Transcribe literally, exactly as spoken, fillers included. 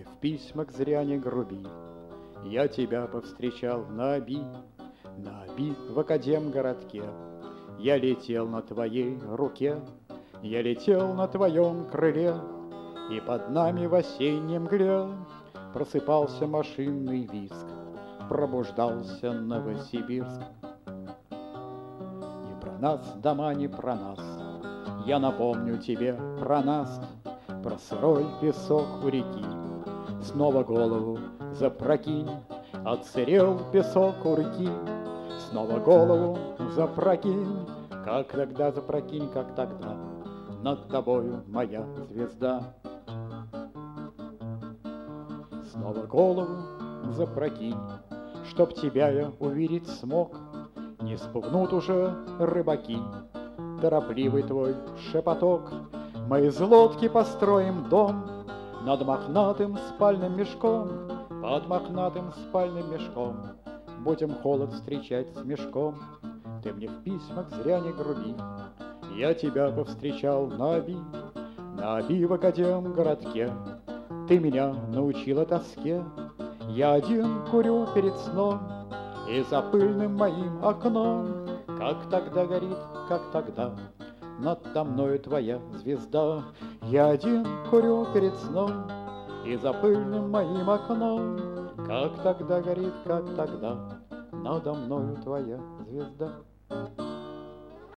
мне в письмах зря не груби. Я тебя повстречал на Оби, на Оби в Академгородке. Я летел на твоей руке, я летел на твоем крыле, и под нами в осенней мгле просыпался машинный визг, пробуждался Новосибирск. Не про нас, дома, не про нас, я напомню тебе про нас, про сырой песок у реки. Снова голову запрокинь, отсырел песок у реки. Снова голову запрокинь, как тогда запрокинь, как тогда, над тобою моя звезда. Снова голову запрокинь, чтоб тебя я увидеть смог. Не спугнут уже рыбаки торопливый твой шепоток. Мы из лодки построим дом над мохнатым спальным мешком, под мохнатым спальным мешком. Будем холод встречать с мешком. Ты мне в письмах зря не груби. Я тебя повстречал на Оби, на Оби в Академгородке. Ты меня научила тоске. Я один курю перед сном, и за пыльным моим окном, как тогда горит, как тогда, надо мною твоя звезда. Я один курю перед сном, и за пыльным моим окном, как тогда горит, как тогда, надо мною твоя звезда.